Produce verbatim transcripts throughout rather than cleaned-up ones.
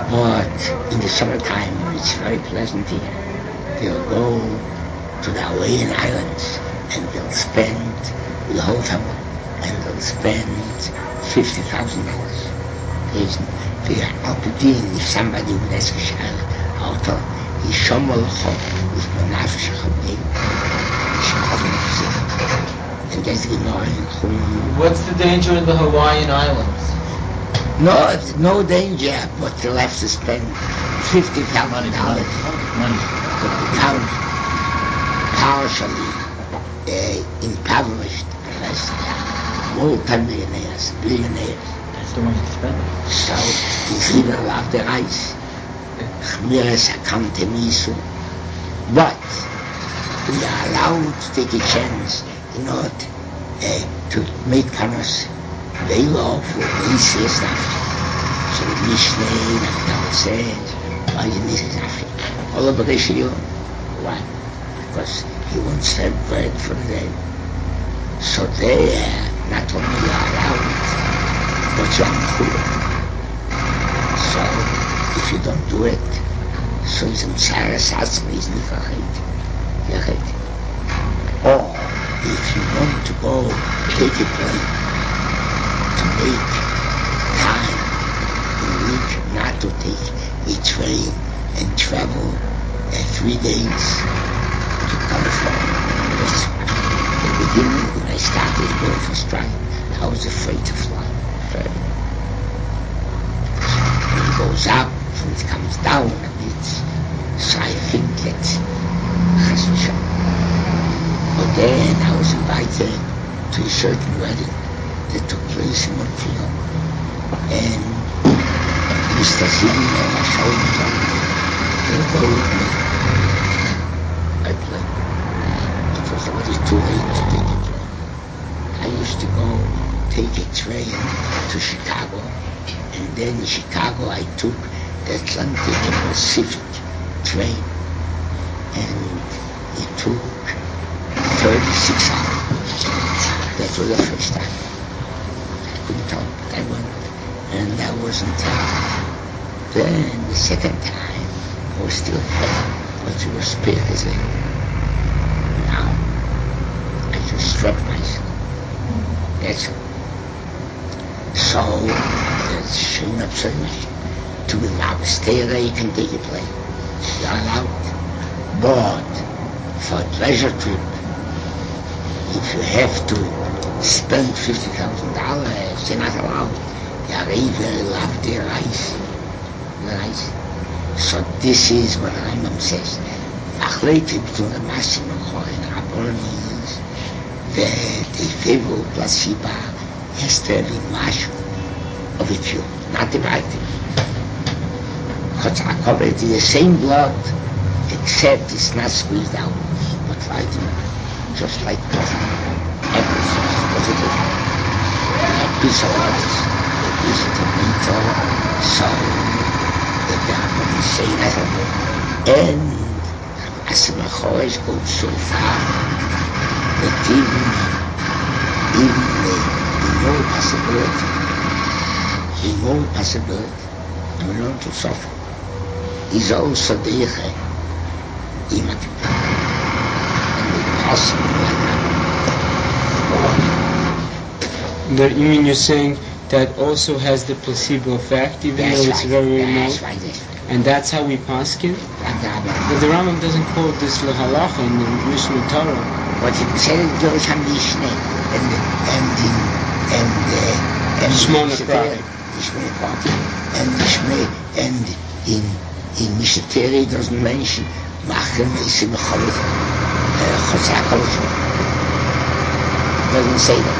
But in the summertime, it's very pleasant here. They'll go to the Hawaiian Islands and they'll spend, with the whole family, and they'll spend fifty thousand dollars. There's the Alpidin, if somebody would ask a child, Auto, is Shomalcho, is Monafish Chabim, and there's the Gemara in Chum. What's the danger in the Hawaiian Islands? No, it's no danger, but they'll have to spend fifty thousand dollars to become partially uh, impoverished, multi-millionaires, billionaires. That's the one you spend. So, he's even love the rice. Chmiras hakante misu. But, we are allowed to take a chance in order uh, to make panos. They love what we see as nothing. So the Mishneh, the Gemara says, why you need it nothing? All of the Shiyom. Why? Because he wants to have bread for the day. So they uh, not only are allowed, but you are poor. So if you don't do it, so it's in Sarah Sassmi, it's not right. Or if you want to go take a plane, to make time in a week, not to take a train and travel uh, three days to California. In the beginning, when I started going for strike, I was afraid to fly. Afraid. When it goes up, when it comes down a bit, so I think that but then I was invited to a certain wedding that took place in Montreal, and Mister Zimmer on my shoulder, he'll go with me. I played. It was already too late to take a plane. I used to go take a train to Chicago, and then in Chicago I took the Atlantic and Pacific train, and it took thirty-six hours. That was the first time. Couldn't talk, but I went, and that wasn't uh, then the second time I was still happy, but it was spared as a now I just strap myself. That's all. So that's showing up so much to be allowed to stay there. You can take a plane, you're allowed, but for a pleasure trip, if you have to spend fifty thousand dollars, you're not allowed. They love the rice. The rice. So this is what the Rambam says. Achlete between the Masim and Chor and Rabbanon is that a favorable placebo has to have a mash of a cure, not the right thing. Because it is the same blood, except it's not squeezed out, but vitamin, just like coffee. Apples, what's it different? A piece of lettuce, a piece of tomato, so the Rambam is saying that. And Asim HaChoresh goes so far that even, even the, the no possibility, the no possibility, and we learn to suffer, is also the Yeche, Imatim, and the possible like that. That you mean you're saying that also has the placebo effect, even that's though it's right, very remote? That's right, that's right. And that's how we paskin? But the Rambam doesn't quote this lehalacha in the Mishnah Torah. But he said it goes on Mishnah and and in and uh, and Shmona Prat. And Shmei and in in Mishnah Torah doesn't mention Machen is in the Cholif Chosakolish. Doesn't say that.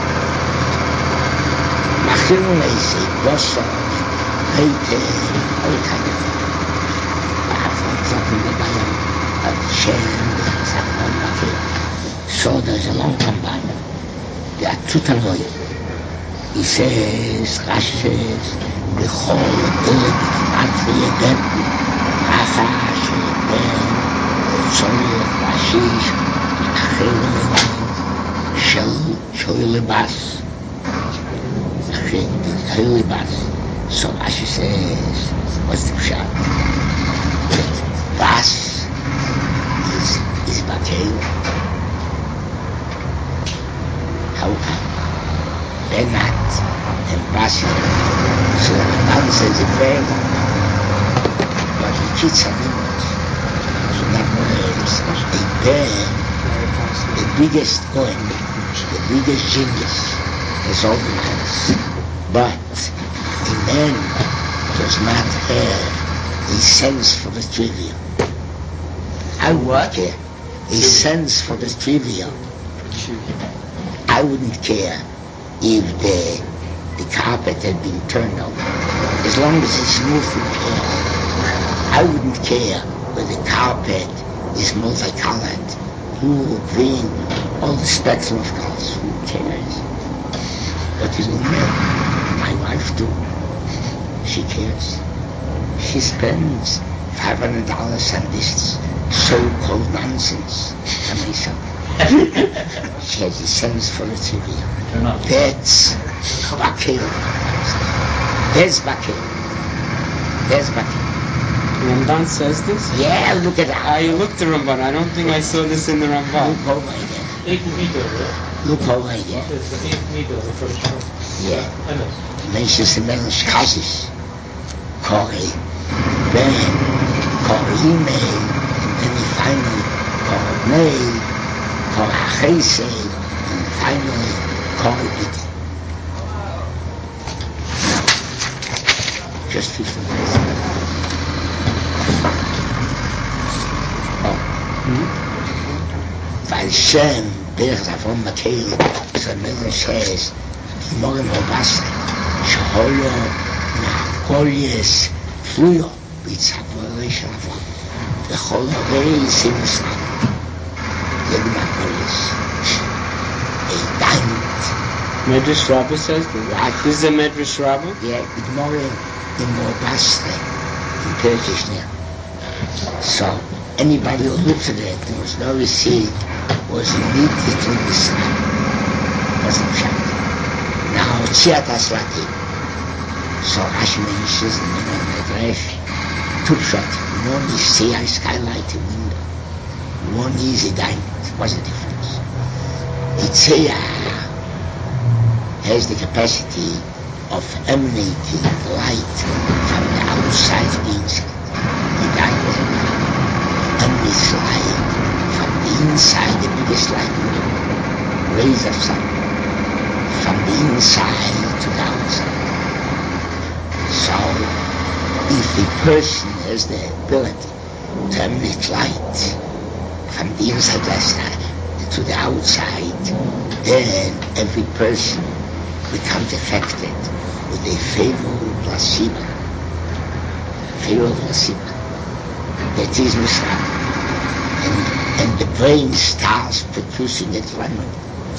Machen is a Bossa, Reite, all kind of thing. So there's a long combine. There are two Tangoyim. He says, Rashi says, B'chol Ed Matri Ben, Achash Ben, Tzol Rashish, Achel Leban, Shel Choy Lebas, Achel Lebas. So Rashi says, what's the shot? Bas is, is Bakel. How come? Benat and Basil. So the man says it very well. But the kids are numerous. So that was a Ben, the biggest coin, the biggest genius has organized. But a man does not have a sense for the trivial. I wouldn't care. A sense for the trivial. I wouldn't care if the the carpet had been turned over, as long as it's smooth repair. I wouldn't care whether the carpet is multicolored, blue, green, all the spectrum of colors. Who cares? But you know, my wife do. She cares. She spends five hundred dollars on this so-called nonsense on myself. She has a sense for the trivial. That's Bakel. That's Bakel. That's Bakel. Ramban says this? Yeah, look at that. I looked at Ramban. I don't think I saw this in the Ramban. Look over here. Eight meter, right? Look over here. It's the eight meter, the first one. Yeah. I know. Mentions the Melish Kazis. Kori, Ben, Kori Email, and then he finally Kori Mail, Kori Achesei, and finally Kori Bite. Just fifteen minutes. Oh. Weil Shem, Berg Avon Bakel, so Miller says, Morgen Obasa, Shaholo, Nahkolies, Fluyo, Bitzapolation Avon, the whole day seems Yedi Nahkolies, a diamond. Medrash Rabbah says this? Right. This is a Medrash Rabbah? Yeah, it's more in Obasa, in Turkish now. So, anybody who looks at it and was very sick was immediately beside. Wasn't shocked. Now, Tziat Aswati. So, Rashi mentions in the Medrash, two shot. One is C I skylight window. One is a diamond. What's the difference? The Tzia has the capacity of emanating light from the outside to the inside. The diamond emits light from the inside, the biggest light window, rays of sun, from the inside to the outside. So, if a person has the ability to emanate light from the inside to the outside, then every person becomes affected with a favorable placebo. Favorable placebo. That is Muslim. And, and the brain starts producing adrenaline.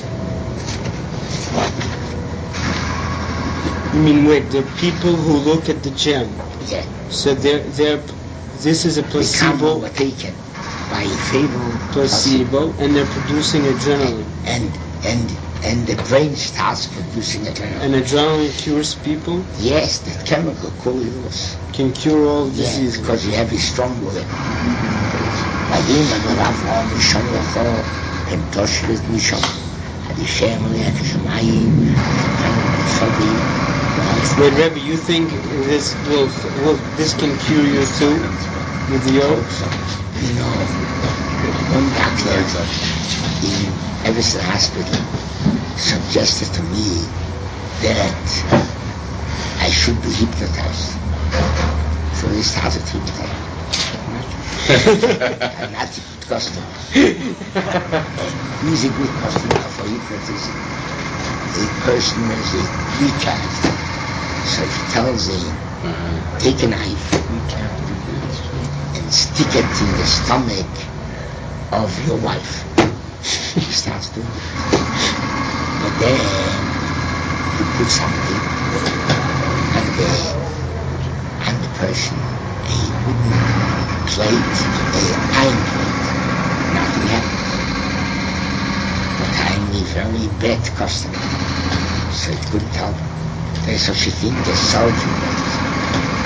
You mean, wait, the people who look at the gem, Yeah. so they're, they're, this is a Become placebo, overtaken by a favorable placebo, and they're producing adrenaline. And, and, and the brain starts producing adrenaline. And adrenaline cures people? Yes, the chemical cures. Can cure all Yeah, diseases. because you have a strong will. Vayim Adorav Mishon Lacho Pentosh Lit Mishon Hadishem Leach Shemayim Chavi. Wait, Rebbe, you think this will, will this can cure you too with the yoke? You know, one doctor in Everson Hospital suggested to me that I should be hypnotized. So they started hypnotizing. I'm not a good customer. He's a good customer for hypnotism. A person is a weak character. So if he tells him, uh-huh. take a knife and stick it in the stomach of your wife, he starts doing it. But then you put something on the, on the person, a wooden plate, a iron plate, nothing happens. But I'm a very bad customer, so it couldn't help. There's such a thing as self-hypnotism.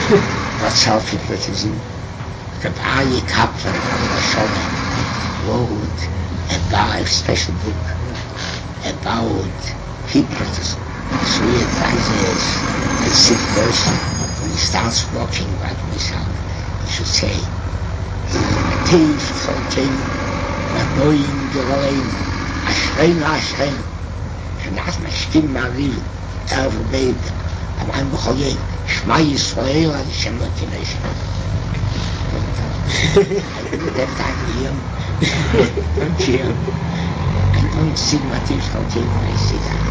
Not self-hypnotism. Rabbi Kaplan Shona wrote about a special book about hypnotism. So he advises a sick person when he starts walking about himself, he should say, Mativ Chalkein, Madoim Geralein, Ashrein Ashrein, Shanaz Mashkim Mariv, Erv Beid, Aman B'choyein, Shema Yisrael, Hashem Lakinesh. I didn't have time to hear. Don't hear. I don't see Mativ Chalkein when I see that.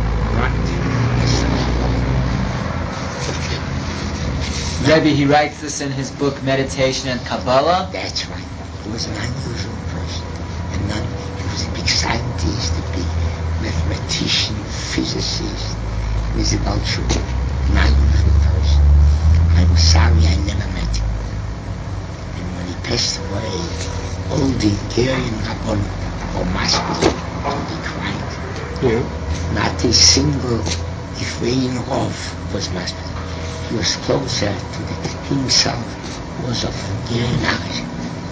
Rebbe, he writes this in his book Meditation and Kabbalah. That's right. He was an unusual person. And not, he was a big scientist, a big mathematician, physicist. He was a culture, an unusual person. I'm sorry I never met him. And when he passed away, all the Hungarian Rabbon or Masculine to be quiet. Yeah. Not a single Israeli Rov was Masculine. He was closer to the king himself, was of Hungarian origin.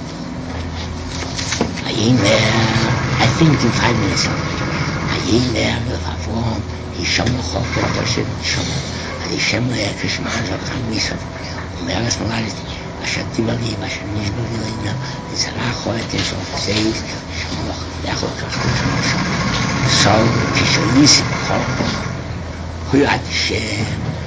I ain't there, I think in five minutes of it. I ain't there with Avron, he shama chokka Hashem shama, and he shama ekes ma'azav chamisov, umeres malalit, asher tivali, asher nishba vilina, ezarach hoetes of zeis, shama lachot kachot shama shama. So, kishonis b'chokka, hu yad Hashem,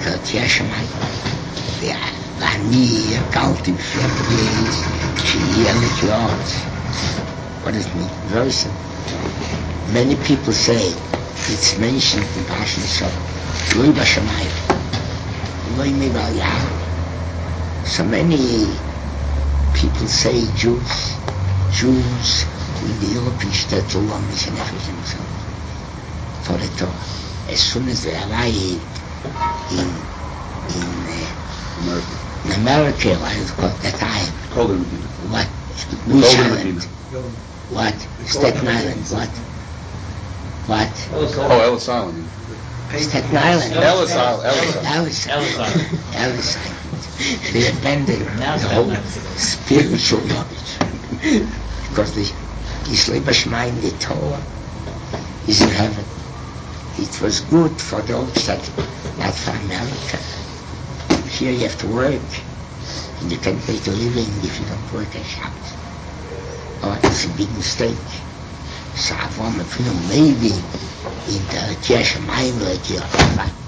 ואני הקלתי בפני שיהיה לחיות. What does it mean? Very simple. Many people say it's mentioned in Passion Shop. Loi Bashamayim. Loi Mival Yahweh. So many people say Jews, Jews in the European state of Rome is an effort themselves for the Torah. As soon as they arrive in in uh, America. In America, what is called that time? Golden What? Golden Which island? Medina. What? Staten Island. What? What? Oh, Ellis Island. Staten Island. Ellis Island. Ellis Island. Ellis Ellis Island. Island. Ellis Island. They abandoned Now the it's whole Mexico. spiritual knowledge because the Yisrael B'Shemaim, the Torah, is in heaven. It was good for the old settlement, not for America. Here you have to work, and you can't make a living if you don't work at Shabbos. Oh, it's a big mistake. So Avram Avinu maybe in the Tia Shemayim like here,